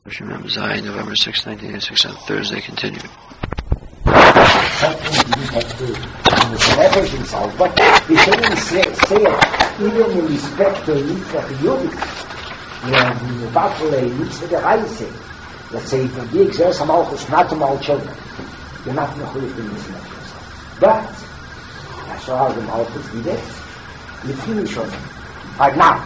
Zion, November 6, 1986, on Thursday, continued. But we shouldn't say even in respect to Yitzchak Yudit, when the battle is the Reise, let's say, if the exerts Malchus, not to all children, you're not mechuyev in this Malchus. But, that's how the Malchus did it. You finish on it. Right now.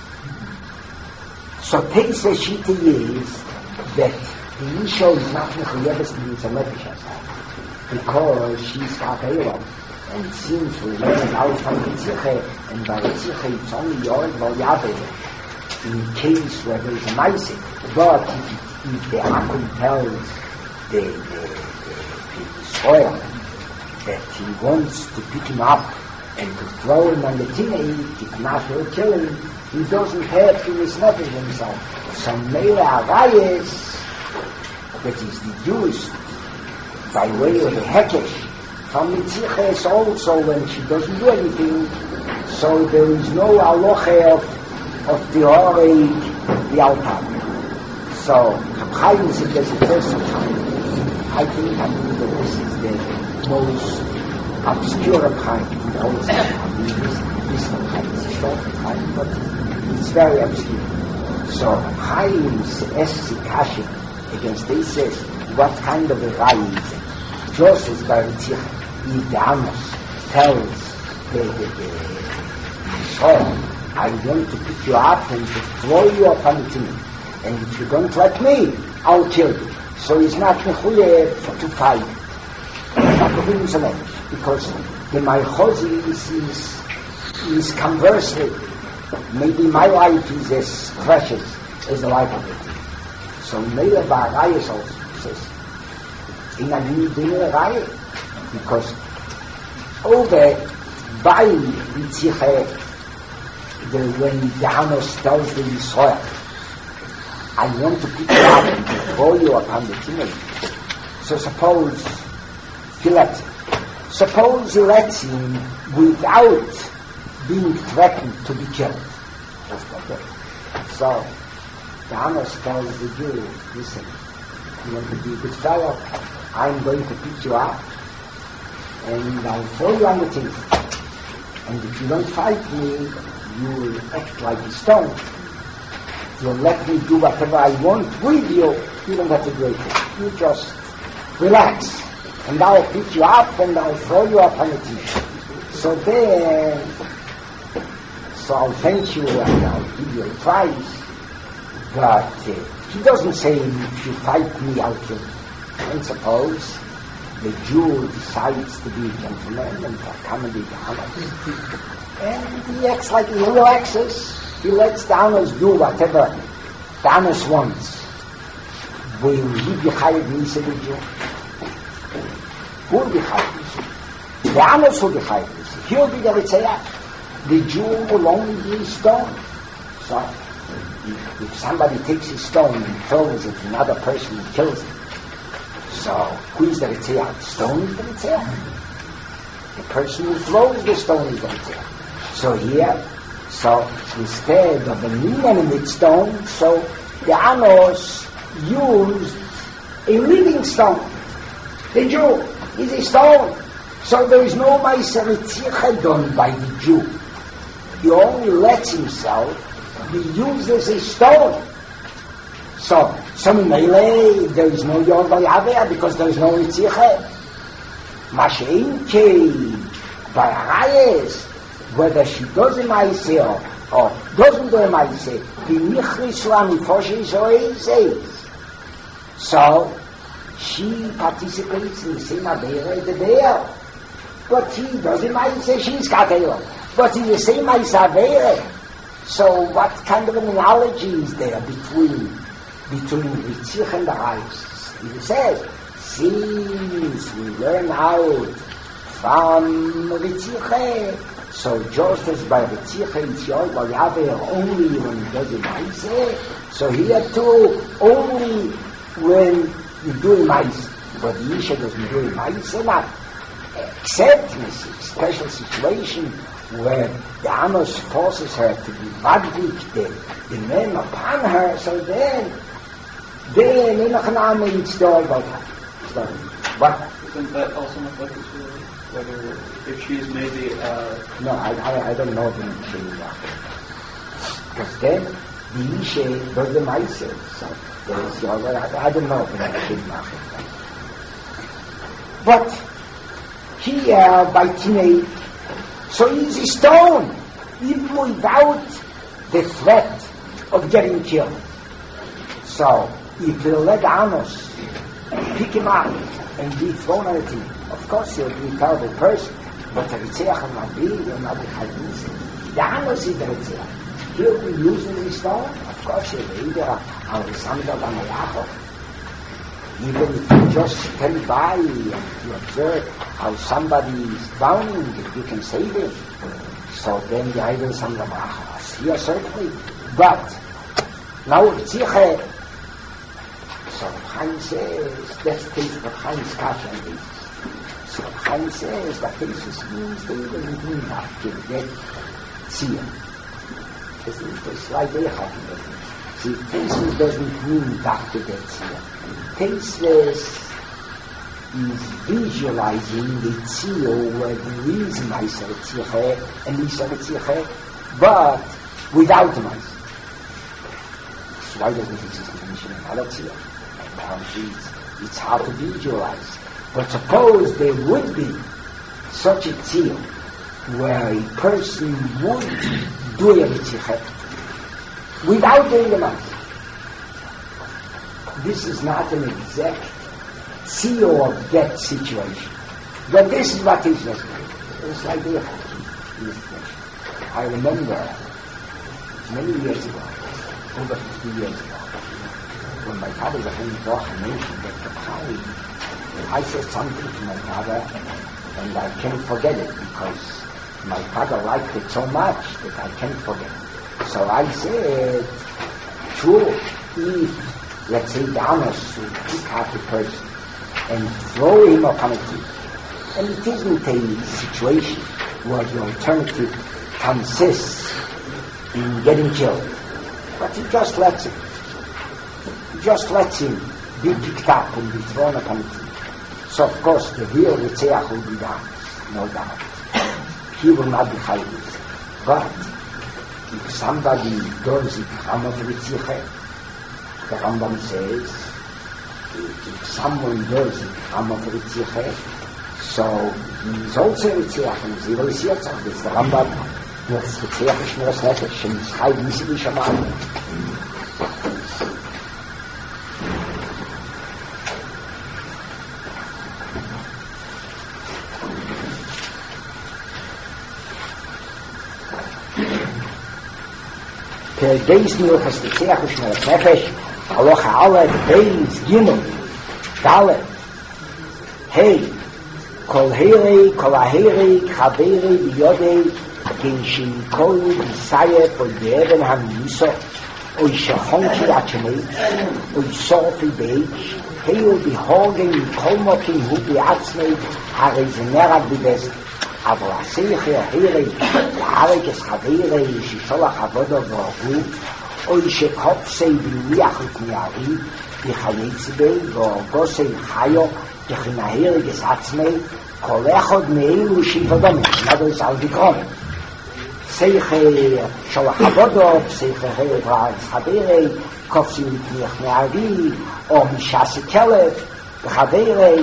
So Teisa Shita is that the Isha is not mechuyev in this Malchus, because she's Kakaira. And it seems we learn out from the Tzirche, and by the Tzirche it's only Yod Valyave, in case where there is a Maisik. But if the Akum tells the soil that he wants to pick him up and to throw him on the Tinei, he cannot kill him, he doesn't have to misnefesh himself. So Meila Arayes, that is deduced by way of the Hekesh, from the Tzirches also when she doesn't do anything, so there is no halacha of the Horei, the altar. So, Chaim said there's a person, I think that this is the most obscure Chaim in the whole Chaim. This Chaim is a short Chaim, but it's very obscure. So, Chaim's Essikashim against this says, what kind of a Rai is it? Just as by the Tzirche. If the Amos tells the soil, I want to pick you up and to throw you up on the Tinei, and if you don't let me, I'll kill you. So he's not mechuyev to fight. Because the Malchozi is conversely, maybe my life is as precious as the life of it. So Meila Ba'arayas also says, in a new dinner Raya, because over by Yitzchak, when Danos tells the Yisrael, I want to pick you up and to throw you upon the Tinei. So suppose he lets him without being threatened to be killed. Just like that. So Danos tells the Jew, listen, you want to be a good fellow, I'm going to pick you up and I'll throw you on the Tinei. And if you don't fight me, you will act like a stone. You'll let me do whatever I want with you. You don't have to do anything. You just relax. And I'll pick you up and I'll throw you up on the Tinei. So I'll thank you and I'll give you a prize. But he doesn't say, if you fight me, I'll kill you. And suppose the Jew decides to be a gentleman and to accommodate the Hamas. And he acts like he relaxes. He lets the Hamas do whatever the Hamas wants. Will he be chayav misa the Jew? Who will be chayav misa? The Hamas will be chayav misa. He will be the Ritzeach. The Jew will only be a stone. So, if somebody takes a stone and throws it to another person and kills him, so, who is the Ritzeach? The stone is the Ritzeach. The person who throws the stone is the Ritzeach. So here, instead of an inanimate stone, so the Anos used a living stone. The Jew is a stone. So there is no Ma'aser Ritzeach done by the Jew. He only lets himself be used as a stone. So in Meile, there is no Yod Valyave because there is no Ritzeach. Masha'inke, by Arayes, whether she does a Ma'aseh or doesn't do a Ma'aseh, the Nichris Lami Foshe says. So she participates in the same Avera as the Be'er. But he does a Ma'aseh, she's Kakaira. But in the same Ma'aseh. So what kind of an analogy is there between Ritzeach and the Arayes? He says, since we learn out from Ritzeach, so just as by Ritzeach it's Yod Valyave only when he does a Ma'aseh, so here too only when you do a Ma'aseh. But the Isha doesn't do a Ma'aseh, not except in a special situation where the Amos forces her to be madlik the men upon her, so then Then in Hanami it's still about her. But isn't that also not like this really? Whether if she's maybe no, I don't know the Shema. Because then the Ishe does the Meiser. So I don't know if it's Shema. But here by teenage, so easy stone, even without the threat of getting killed. So if you let Anos pick him up and be thrown on a team, of course he'll be a terrible person, but the Ritzeach and Mabir will not be Chayis. The Anos is the Ritzeach. He'll be using the stone, of course he'll be either Alexander Bamayachov. Even if you just stand by and you observe how somebody is drowning, you can save him. So then the idol is on the Machas. Here certainly. But now Ritzeach, so Chaim says, that's the case of Chaim's Kasha and this. So Chaim says that cases means they even mean that to get Tzia. This is the slight way of it. See, cases doesn't mean that to get Tzia. Cases is visualizing the Tzia where there is Meiser Tzia and Meiser Tzia, but without Meiser. So why doesn't it exist in Mishnah and Tzia? It's hard to visualize. But suppose there would be such a tzil where a person would do a mitzvah without doing the matter. This is not an exact tzil of that situation. But this is what is necessary. It's like this. I remember many years ago, over 50 years ago, when my father was in Zohar mentioned that the time, I said something to my father, and I can't forget it because my father liked it so much that I can't forget it. So I said, true, if, let's say, the Anos would pick up a person and throw him upon a cliff, and it isn't a situation where the alternative consists in getting killed, but he just lets him be picked up and be thrown upon it. So of course the real Ritzeach will be down, no doubt. He will not be Chayis. But if somebody does it Chama Ritzeach, the Rambam says, if someone does it Chama Ritzeach, so he is also Ritzeach and he will see it. This is the Rambam, das Ritzeach ist nur das Nefesh, and it's Chayis wie Shaman. Beis mir has the Tzach und Shmeres Nefesh, Aloha Aleph, Beis, Gimel, Dalet, Hey, Kol Heirei, Kol Aheirei, Chaberei, Biyodei, Genshin Kol, Bisayef, Oy Be'eben HaMiso, Oy Shechonki Achenei, Oy Sofi Beis, Heil Bihogen, Kol Mokim, Hu Biatzmei, Harei Zenerad Bibest, אבל השיח ההירי, להרג את חברי, ששולח עבודו והוא, או שקופסי בליח ותמיערי, בחייץ בי, ואוגוסי חיו, תכנהירי את עצמי, כל אחד מאלו שיפדומים, נדו יש על דקרון. שיח שולח עבודו, שיח חברי, קופסי בליח ותמיערי, או משעסי כלב, בחברי,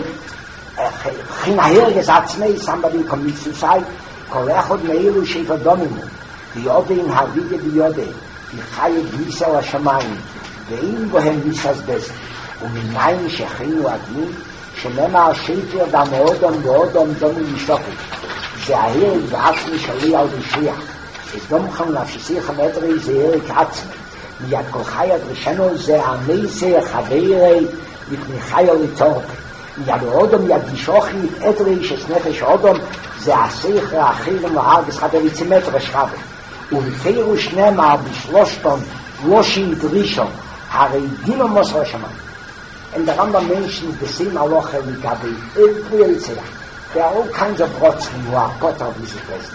Chinaher עצמי, somebody commits suicide, כל אחד מאלו שיפדומים, ויודעים הריגה ביודעים, וחייב ניסה לשמיים, ואין בהם ניסס בזה, ומנין שכינו הדין, שנאמר שקר דם אודום ואודום דומים משתוקת, זה ההר ועצמי שלי על רשיח, es domchem nafshisiach medrei zeerik atzmi, miyad kol chayat rishenu ze ameise chaveirei mit michayel litorke, miyad odom yad gishochi edrei shes nefesh odom ze aseich re'achirim v'hargis chaveri tzimetre shchabe, u'vifeiru shnema b'shloshton loshim drishon harei dino mos roshaman. And the Rambam mentions the same halacha regarding every Ritzeach. There are all kinds of rotzim who are part of this place.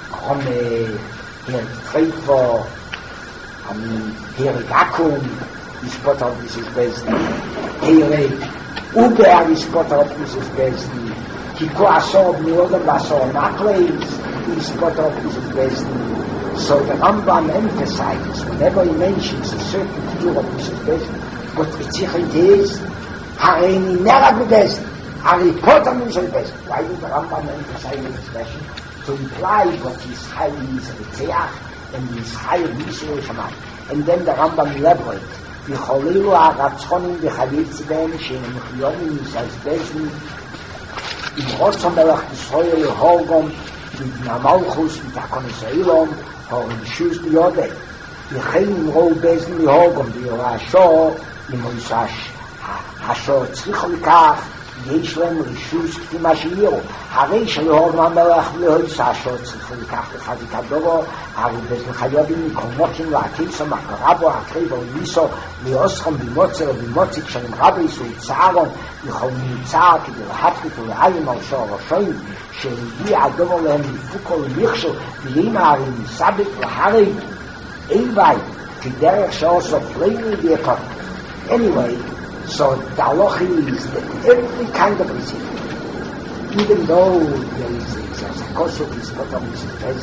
Here Treifo, Herik Akum, is put up with his Bezdin. Eile, Uber is put up with his Bezdin. Kiko Asor, Miodam Asor, Makleis is put up with his Bezdin. So the Rambam emphasizes, whenever he mentions a certain Kidur of his Bezdin, but it is, Hareini Nera Bezdin, Hari Potam is Bezdin. Why did the Rambam emphasize the expression? To imply what his high is Ritzeach and his high Yisrael Shaman. And then the Rambam elaborates, V'cholilu ha'ratzonim v'chavitziben she'en mechyonim yisaz bezin im rotzom melech Yisrael horgom mit namalchus mit hakon Yisraelom horim shuz biyodei v'chein im rou bezin horgom v'yorasho im oisash asho tzricho likach יש להם רישוש כפי מה שיראו. הרי שלהורג המלך להויסה אשר צריכו לקח לחזיקת דובו, הרי בזמן חייבים מקומותים להקיסו, מקרבו, הקריבו, וניסו, ליאוסכם במוצר ובמוצי, כשהם רביס ויצערון, יכול מיצער כדי להפריט ולעיים על שור ראשויים, שהגיע הדובו להם לפוקו ולמכשו, ויהים הרי מסבק להרי, אין בי, כדרך שעושו פלילי ויקר. Anyway, so the halacha is that every kind of recipe, even though there is a kosov is not on his face,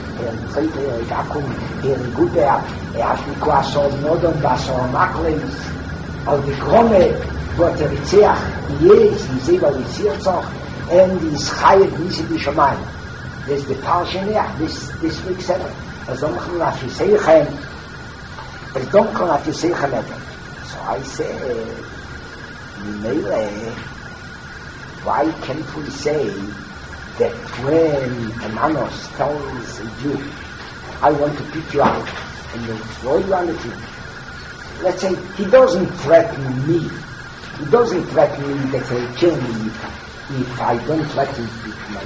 gut hat mikro asol nodon basol makleis, al die Krone, what the Ritzeach is, die Seba Ritzeach, and is Chayet Nisi B'Shamayim. There's the Parsha Neach, this week 7. As don't come at Yisaychem, as don't come at Yisaychem. So I say, Mele, why can't we say that when a manos tells a Jew, I want to pick you out and will throw you on the tree, let's say he doesn't threaten me. He doesn't threaten me that he'll kill me if I don't let him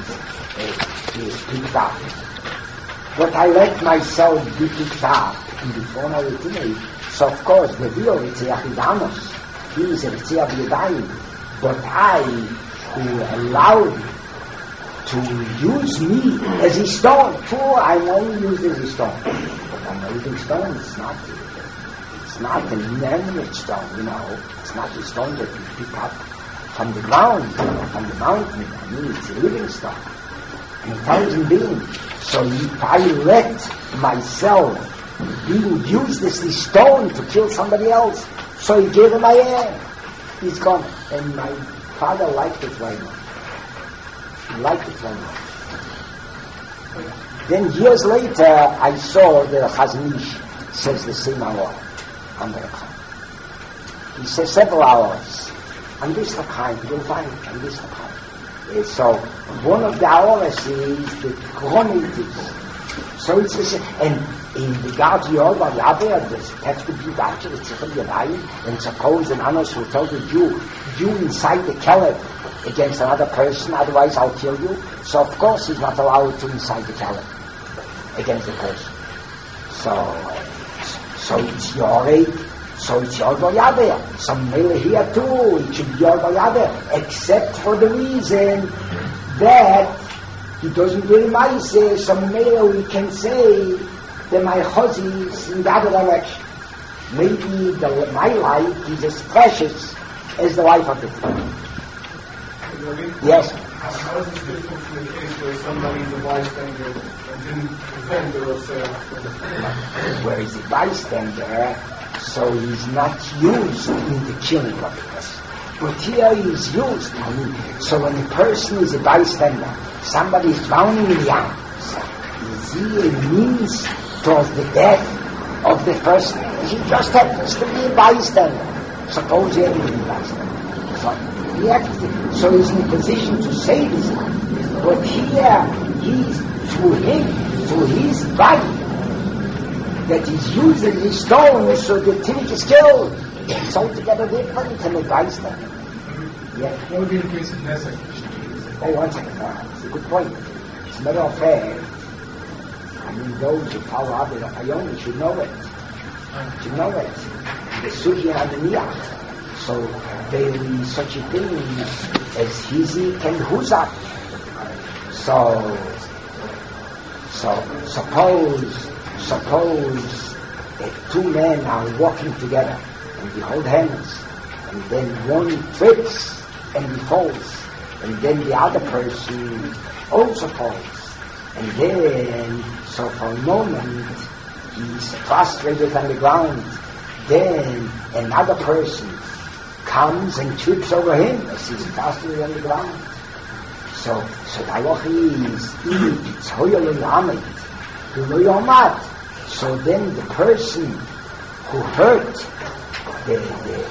pick up. But I let myself be picked up in the form of a teenage. So of course the real Ritzeach is Amos. He is a Ritzeach Yadayim. But I, who allowed to use me as a stone, I'm only used as a stone. But I'm not using stone, it's not an inanimate stone, It's not a stone that you pick up from the ground, from the mountain. I mean, it's a living stone. An intelligent being. So if I let myself being used as the stone to kill somebody else, so he gave him my hand. He's gone. And my father liked it very much. He liked it very much. Then years later, I saw the Chazon Ish says the same hour on the Rakham. He says several hours. On this Rakham, you'll find it, on this Rakham. So, one of the hours is the chronities. So it's the same. And in regard to your Yabba, there's have to be actually and suppose an Anos will tell the Jew, you incite the Caleb against another person, otherwise I'll kill you. So of course he's not allowed to incite the Caleb against the person. So it's your aid. So it's your Yabba. Some male here too, it should be your Yabba, except for the reason that he doesn't really mind say some male we can say that my Chazi is in the other direction. Maybe my life is as precious as the life of the family. Yes. How is this different from the case where somebody is a bystander and didn't defend or say where he's a bystander, so he's not used in the killing of the person. But here he is used. So when a person is a bystander, somebody is drowning in the arms, is he a means towards the death of the person? He just happens to be a bystander. Suppose he hadn't been a bystander. So he's in a position to save his life. But here, he's through his body, that he's used as a stone so the Tinnik is killed. It's altogether different than a bystander. Yeah. What would be the case of Nesek? Oh, one second. It's a good point. As a matter of fact, I mean, those who follow Abba Ayoni should know it. Should know it. The Sugi and the Niyach. So there is such a thing as Hizik and Huzak. So suppose two men are walking together and they hold hands, and then one trips and he falls, and then the other person also falls, and then, so for a moment, he's prostrated on the ground, then another person comes and trips over him as he's prostrated on the ground. So the halacha is, it's hoyel lamed, so then the person who hurt the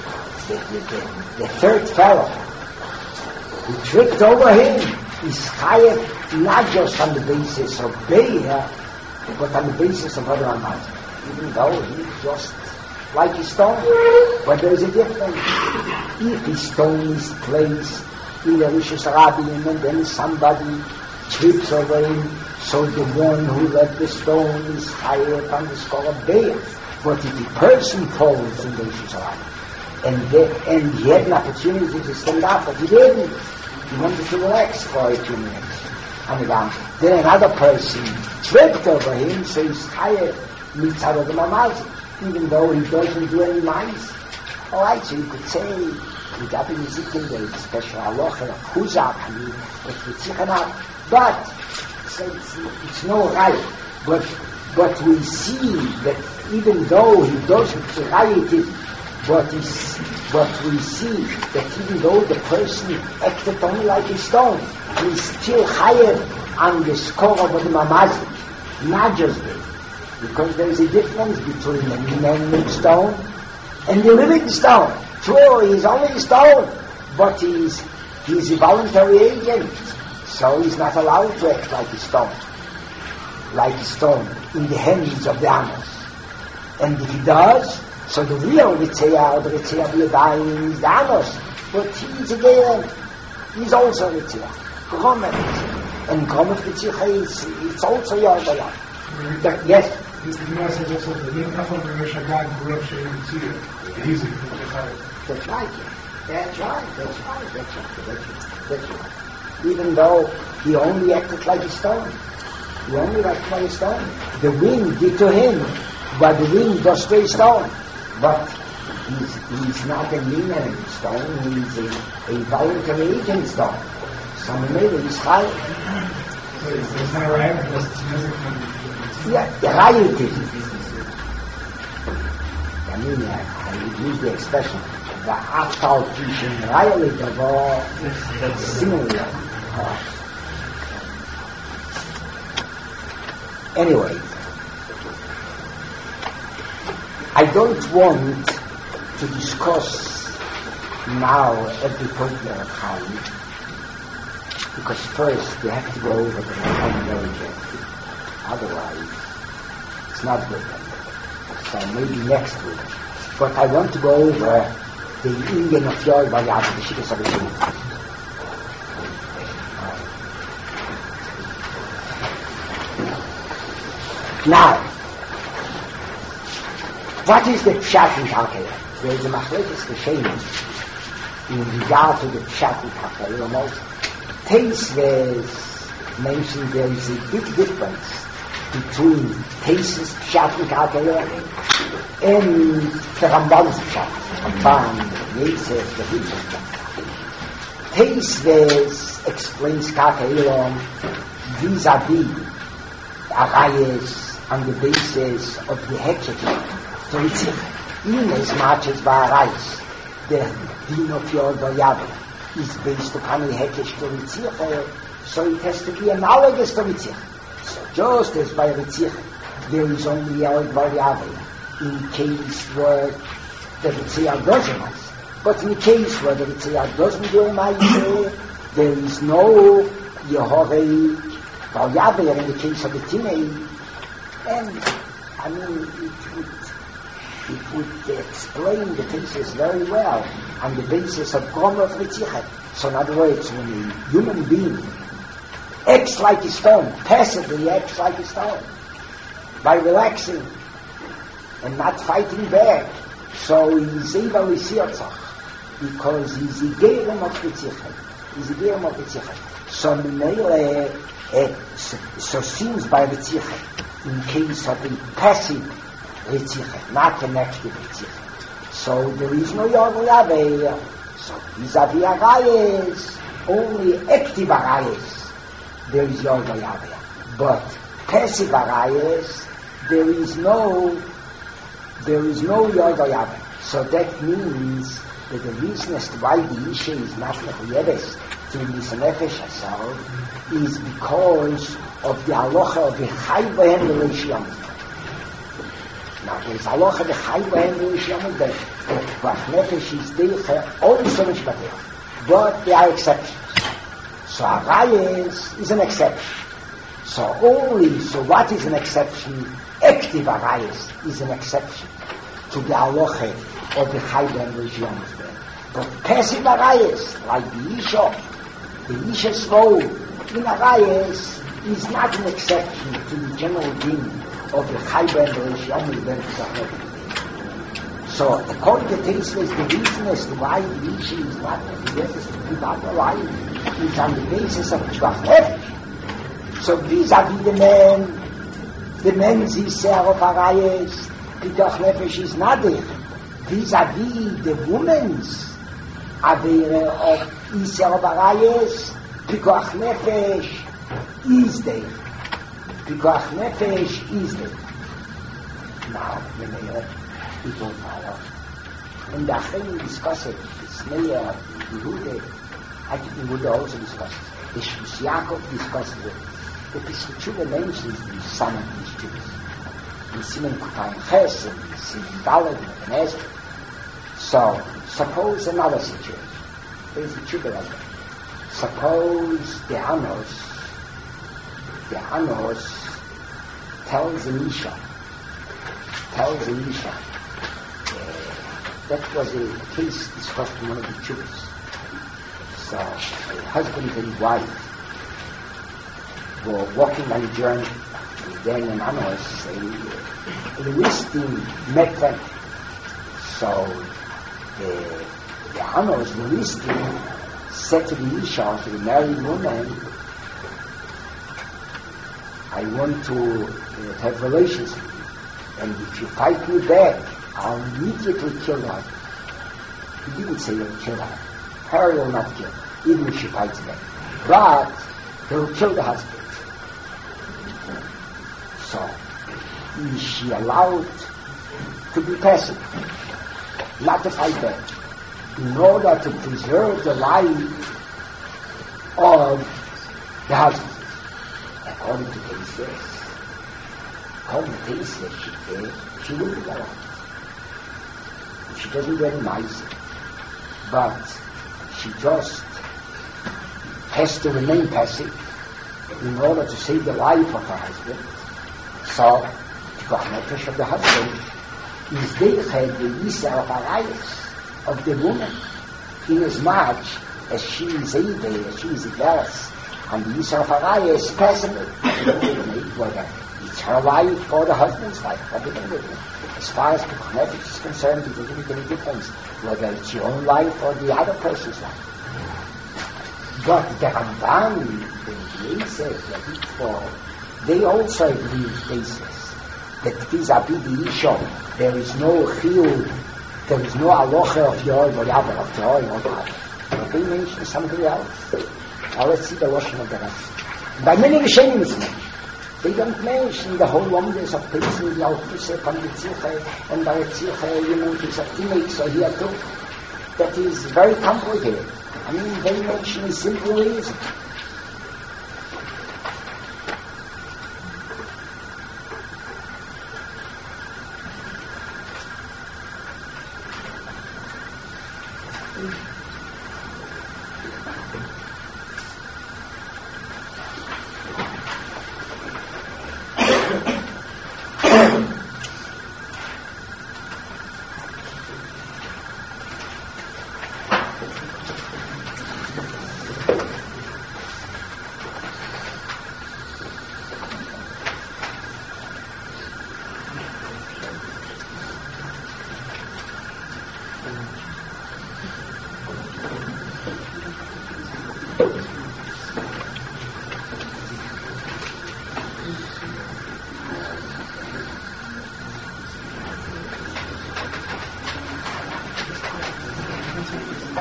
third fellow, who tripped over him, is chayav not just on the basis of Be'er, but on the basis of other amal. Even though he's just like a stone. But there is a difference. If a stone is placed in a Rishus Rabim and then somebody trips over him, so the one who left the stone is higher on the score of Be'er. But if the person falls in the Rishus Rabim, and he had an opportunity to stand up, but he didn't. He wanted to relax for a few minutes on the ground. Then another person tripped over him, so he's higher mitzvah of the mamazim, even though he doesn't do any mice. All right, so you could say, there is a special halacha of Huzak, but it's no right. But we see that even though he doesn't write it, but we see that even though the person acted only like a stone, he's still higher on the score of the mamazim, not just this. Because there is a difference between a man-made stone and the living stone. True, he's only a stone, but he's a voluntary agent, so he's not allowed to act like a stone in the hands of the Amos. And if he does, so the real Ritzeah, the Ritzeah B'yadayim, is the Amos, but he's again, he's also Ritzeah. Gromet. And Gromet Ritzeah it's also Yordayah. Yes? That's right. Even though he only acted like a stone. The wind did to him, but the wind was to a stone. But he's not a linear stone, he's a voluntary agent stone. So maybe he's high. So it's not right? Yeah, right. I mean, I would use the expression, the Aftal Kishin Rayli Davo, similar. Anyway, I don't want to discuss now every point of Chaim, because first we have to go over the terminology. Otherwise, it's not good. So maybe next week. But I want to go over the Ingen of Yor Vayad, the Shittas HaRishon. Now, what is the Pshat in Kalkele? There is a Machlekes Geshenim in regard to the Pshat in Kalkele. Almost Teisves mentioned there is a big difference between Teisves Pshat in Kalkele and the Ramban's Pshat. Ramban, Yosef, the Hitzah Pshat. Teisves explains Kalkele vis-a-vis Arayes on the basis of the Hekhet. So it's in as much as Arayes, the Din of Yor Vayad is based upon the Hekhet to Ritzich, so it has to be analogous to Ritzich. So just as by Ritzich, there is only Yor Vayad in case where the Ritzich doesn't. But in case where the Ritzich doesn't do Ma'aseh, there is no Yehovah Vayad in the case of the Tinei. And, I mean, it would explain the cases very well on the basis of Gomer Fritzichet. So in other words, when a human being acts like a stone, passively acts like a stone, by relaxing and not fighting back, so he's able to see because he's a Geirem of Fritzichet. So so seems by Fritzichet, in case of a passive Ritzichet, not an active Ritzichet. So there is no Yorgo Yaveya. So vis-a-vis Arayes, only active Arayes, there is Yorgo Yaveya. But passive Arayes, there is no Yorgo Yaveya. So that means that the reason as to why the Isha is not Mechuyeves to release a Nefesh herself is because of the halacha of the Chai B'hem L'Reishiyam. Now there is halacha of the Chai B'hem L'Reishiyam that Bach Nefesh is Deicha also Mishpatech, but there are exceptions. So Arayes is an exception. So what is an exception? Active Arayes is an exception to the halacha of the Chai B'hem L'Reishiyam. But passive Arayes, like the Isha's role in Arayes is not an exception to the general din of the Chai B'hem L'Reishiyam. So according to Tosfos, the reason as to why the Isha is not necessary to be not alive is on the basis of Shvach Nefesh. So vis-a-vis the men's Yisrael of Arayes, Pikuach Nefesh is not there. Vis-a-vis the woman's Avera of Yisrael of Arayes, Pikuach Nefesh is there. Pikuach Nefesh is there. Now, it will follow. And the Achim discuss it, the Sneya, Yehuda, I think Yehuda also discusses it. The Shus Yaakov discusses it. The Pesach Tshuva mentions the son of these Jews. In Simen Kutayim Ches, in Simen Dalet, in Ezer. So, suppose another situation. There is a Tshuva like that. Suppose the Anos tells Elisha, that was a case discussed in one of the Tshuvas. So, a husband and wife were walking on a journey, and then an Anos, a listing met them. So, the Anos, the listing, said to the Isha, to the married woman, I want to have relations with you. And if you fight me back, I'll immediately kill her. He didn't say he'll kill her. Her will not kill her, even if she fights back. But he'll kill the husband. So, is she allowed to be passive, not to fight back, in order to preserve the life of the husband? According to Tosfos, she will be allowed. She doesn't get nice, but she just has to remain passive in order to save the life of her husband. So, the Nefesh of the husband is Deicha the Yisrael of Arayes, of the woman, inasmuch as she is Eideh, as she is a verse, and the Yisrael of Arayes is passive. Whether it's her life or the husband's life, as far as Pikuach Nefesh is concerned, it doesn't make any difference whether it's your own life or the other person's life. But the Ramban, the Yosef, the Hitfor, they also agree with Tosfos that vis-a-vis the Isha, there is no chiyuv, there is no aloha of Yoel or Yavel, of Yoel or Yavel. But they mention something else. Now let's see the Lashon of the rest. By many Rishonim it's mentioned. They don't mention the whole wonders of Pesach, the Al-Kusef, and the Tzilche, and the Tzilche, his teammates are here too. That is very complicated. I mean, they mention a simple reason.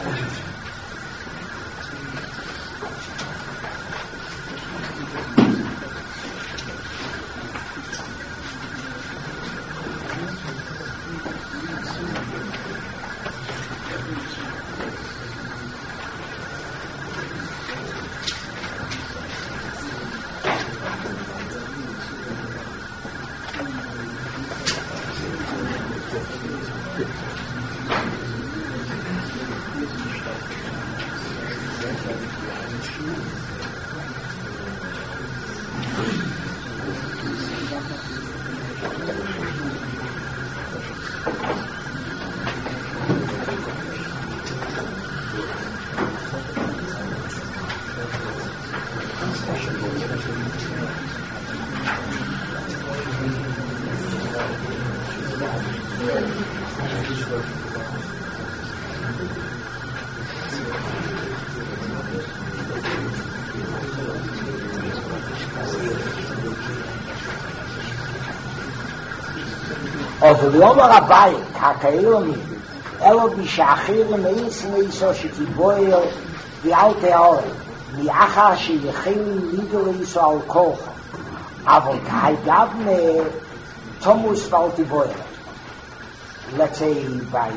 Also the Omer Abai, Kakaelomi, Elo Bishachir Meis Meiso Shetiboyer, the Alte Aore, Miachar Sheyechim Lidor Iso Al Kocho, Avol Kaidavne Tomus Valtiboyer. Let's say by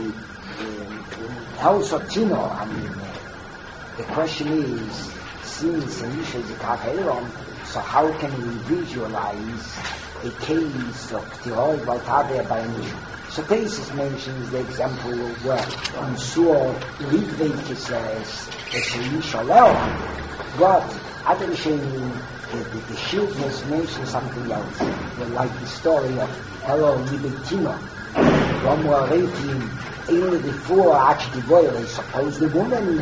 Helsotino, I mean, the question is, since Elisha is a Kakaelom, so how can we visualize a case of Tiroi Valtavia by Elisha? So Tesis mentions the example where on Sur Lidvekis says Elisha Leo, but other the Shildness mentions something else, like the story of Hello Libetino, when we're rating only before actually boiling, suppose the woman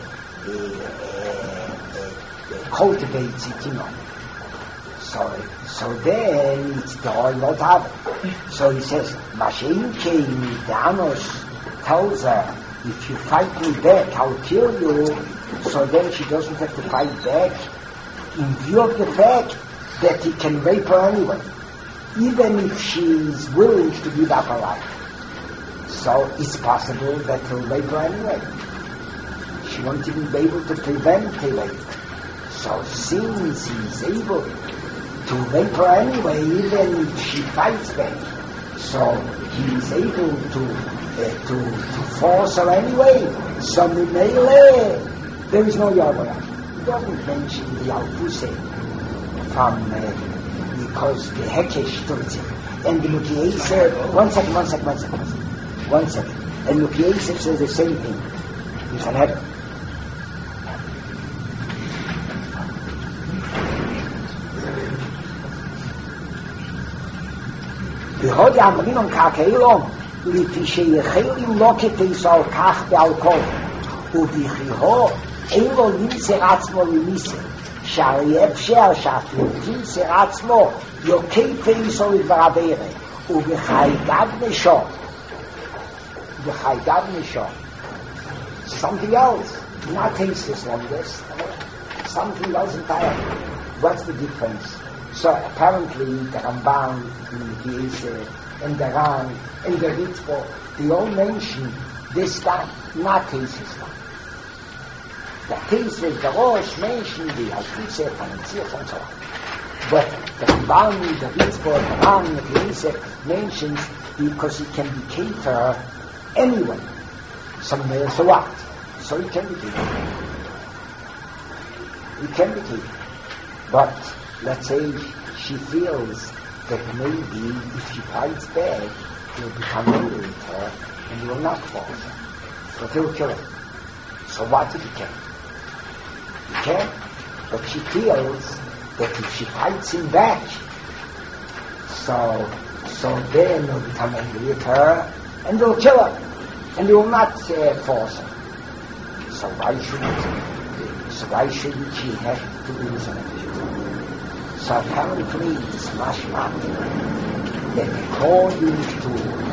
cultivates it, you know. So then it's the oil of Tav. So he says, Mashin came, Danos tells her, if you fight me back, I'll kill you. So then she doesn't have to fight back, in view of the fact that he can rape her anyway, even if she's willing to give up her life. So it's possible that he'll rape her anyway. She won't even be able to prevent the rape. So since he's able to rape her anyway, even if she fights back, so he's able to force her anyway. So there is no Yahweh. He doesn't mention the Alfuse from because the Hekesh Turtzi and the Lukiei said one second. And Lukiei says the same thing. You can have it. Behod Amrinon Kakeilom, לפי שיחלים לא כתיסו כך בעל כל, ובכיהו אין לו נמסר עצמו למיסר, שהרי אפשר שאפילו תמסר עצמו יוקי תיסו לדבר עבירה, ובחייגב נשו, something else, not taste this longest, something else entirely. What's the difference? So apparently the Ramban in the Yisrael and the Ran and the Ritzvot, they all mention this time, not Tesis time. The Tesis, the Rosh mentioned the Alfuse, Panatzich and so on. But the Ramban, the Ritzvot, the Ran and the Yisrael mentions because it can be catered anyway. So what? So it can be catered. It can be catered. But let's say she feels that maybe if she fights back, he'll become angry with her and he will not force her. But he'll kill her. So what if he can? He can, but she feels that if she fights him back, so then he'll become angry with her and he'll kill her and he will not force her. So why shouldn't she have to do something? So apparently it's mashma that according to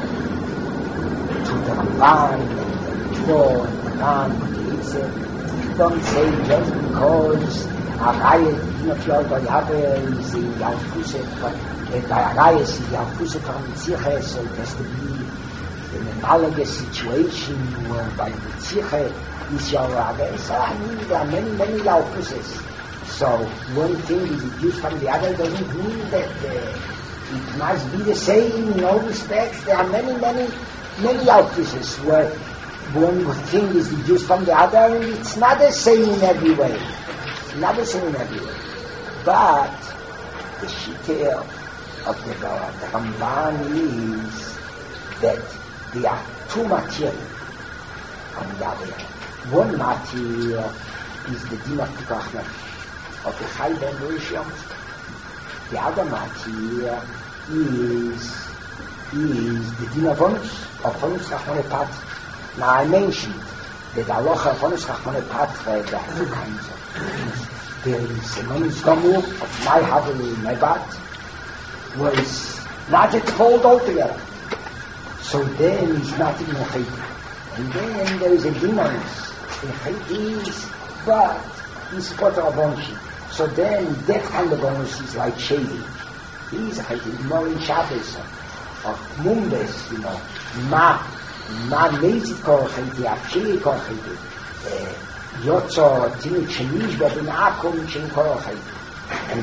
the Ramban and the Torah and the Ran and the Yitzhak, don't say just because a riot, you know, if you already have is the Yalfuse, but the riot is the Yalfuse from Tziche, so it has to be an analogous situation where by the Tziche is your Rabbi. So I mean, there are many Yalkuses. So one thing is used from the other doesn't mean that it must be the same in all respects. There are many Yalkuses where one thing is used from the other, and it's not the same in every way. Not the same in every way. But the Shita of the Ramban is that there are two material on the other hand. One material is the din of Pikuach Nefesh, of the Chai Ben Rishon. The other material is the din of Onus Rachmane Patre. Now I mentioned that halacha of Onus Rachmane Patre, there are two kinds of. There is an Onus Gomur of my Havel Nebat, was not at fault altogether. So then it's not in the Chayt. And then there is a Dinanus. The Chayt is, but he's Potter of Onshim. So then that kind of Onus is like shading. He's a Chayt, more in Shabbos, or Mumbes, Ma Mezit Kor Chayt, Apshiri Kor Chayt, Yotzo, Tinut Shemish, but in Akum, Shem Kor Chayt. And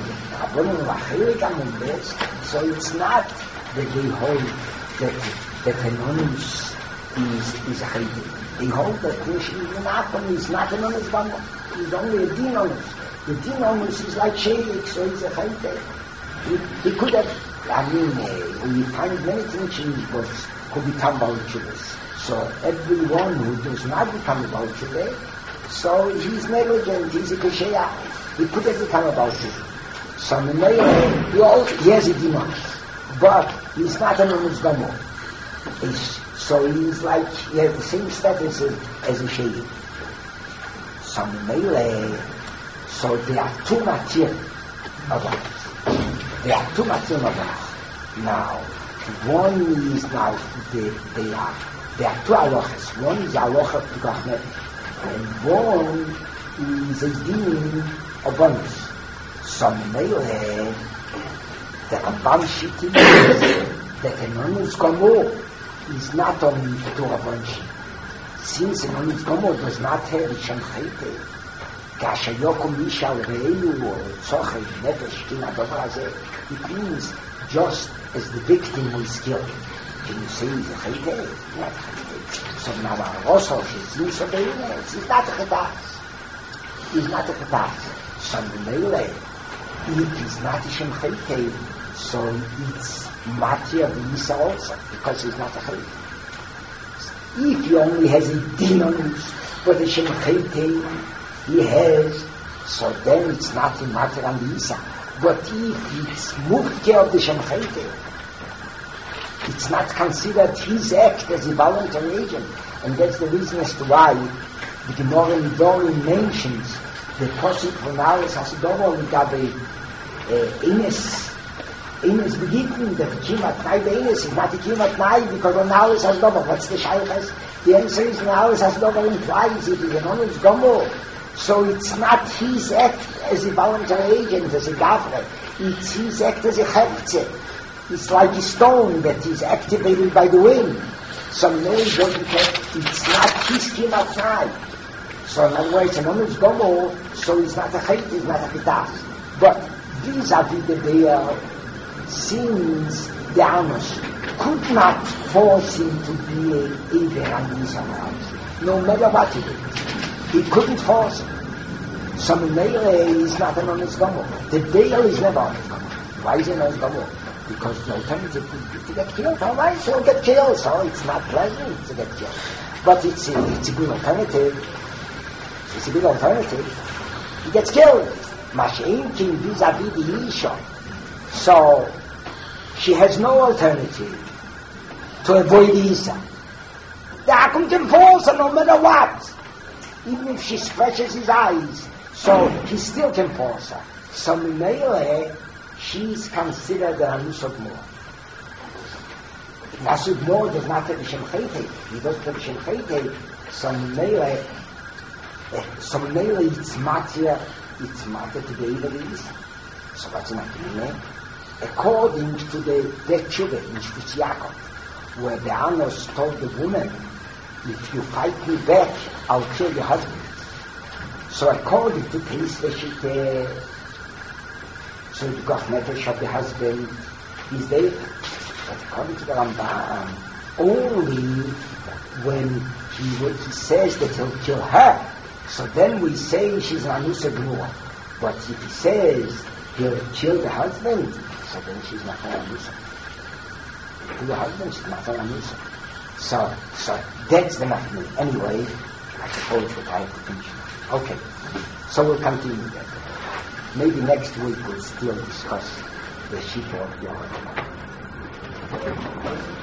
so it's not that they hold that an onus is a chayte. They hold that Nishin is not an onus bambo. It's only a din onus. The din onus is like shaylik, so it's a chayte. He could have, we find many things in his books could become Balchuvas. So everyone who does not become a Balchuvah, so he's negligent, he's a Kesheya. He could have become a Balchuvah. So he has a demon, but he's not an Onus Gomor. So he's like, he has the same status as a Sheikh. So there are two material of us. There are two material of us. Now, one is now, there are two halachas. One is halacha of Pikuach Nefesh, and one is a din of Onus. Some Meileh, the Ramban Shittim is that an Onus Gomor is not only to a bunch. Since an Onus Gomor does not have a Shem Chayte, Kasha Yokum Mishal Re'elu or Tzochei Nefesh Kin HaDover Hazeh, it means just as the victim who is killed. Can you say he's a Chayte? Not a Chayte. So now our Rosh is so he's not a Chetas. He's not a Chetas. Some Meileh, it is not a Shem Chayte, so it's Matir V'Yisa also, because it's not a Chayte. If he only has a Dinonus, but a Shem Chayte he has, so then it's not a Matir V'Yisa. But if it's Mufti of the Shem Chayte, it's not considered his act as a voluntary agent, and that's the reason as to why the Gemara in Dorim mentions the Posik von Aris Hasidovo Migabe Ines begitten, that the Kimat Nai Beines is not the Kimat Nai because von Aris Hasidovo. What's the Shaykhas? The answer is von Aris Hasidovo implies it is an Onus Gomor. So it's not his act as a voluntary agent, as a Gavre. It's his act as a Chefze. It's like a stone that is activated by the wind. Some names doesn't have, it's not his Kimat Nai. So in other words, an Onus Gomor, so it's not a Chayt, it's not a Chetas. But vis-a-vis the Be'er, since the Amos could not force him to be a Abraham Yisrael, no matter what he did, he couldn't force him. So Meireh is not an Onus Gomor. The Be'er is never Onus Gomor. Why is it Onus Gomor? Because the alternative is to get killed. Otherwise he'll get killed, so it's not pleasant to get killed. But it's a good alternative. It's a good alternative. He gets killed. Mash'in King vis-a-vis the Isha. So, she has no alternative to avoid Isa. The Hakum can force her no matter what. Even if she stretches his eyes. So, he still can force her. So, Meileh, she's considered a Nusod Mor. Nusod Mor does not have the Shem Chayte. He doesn't have the Shem Chayte. So, Meileh, it's matter to the Iberis. So what's in that? According to the Tshuva in Shvitz Yaakov, where the Anos told the woman if you fight me back, I'll kill your husband. So according to Teisveshite, so the Gochnetesh of the husband is there. But according to the Rambam, only when he says that he'll kill her, so then we say she's an Anusa Gnua. But if he says he'll kill the husband, so then she's not an Anusa. The husband, she's not an Anusa. So that's the matter. Anyway, I suppose that I have to finish. Okay, so we'll continue that. Maybe next week we'll still discuss the Shita of the